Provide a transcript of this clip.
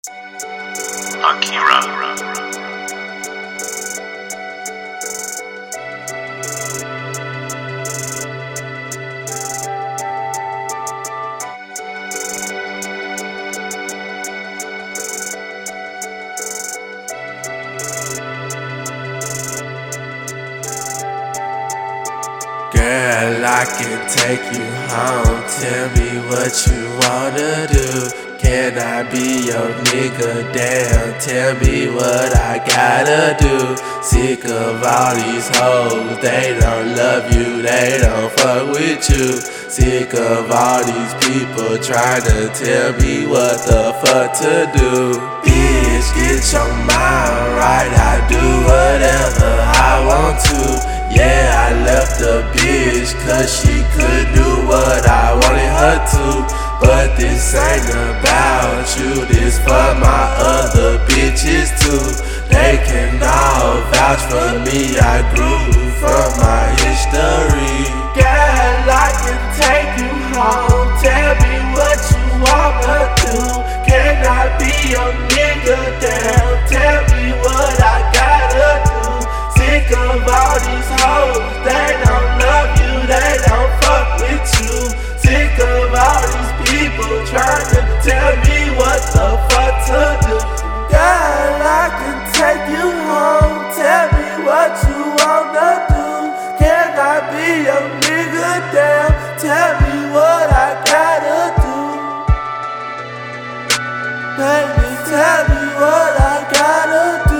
Akira. Girl, I can take you home. Tell me what you wanna do. Can I be your nigga? Damn, tell me what I gotta do. Sick of all these hoes, they don't love you, they don't fuck with you. Sick of all these people trying to tell me what the fuck to do. Bitch, get your mind right, I do whatever I want to. Yeah, I left the bitch cause she could do what I wanted her to. But this ain't about you, this for my other bitches too. They can all vouch for me, I grew from my history. Girl, I can take you home, tell me what you wanna do. Can I be your nigga? Damn, tell me what I gotta do. Sick of all these hoes, they don't love you, they don't fuck with you. Sick of all these people trying to tell me what the fuck to do. Girl, I can take you home, tell me what you wanna do. Can I be your nigga? Damn, tell me what I gotta do. Baby, tell me what I gotta do.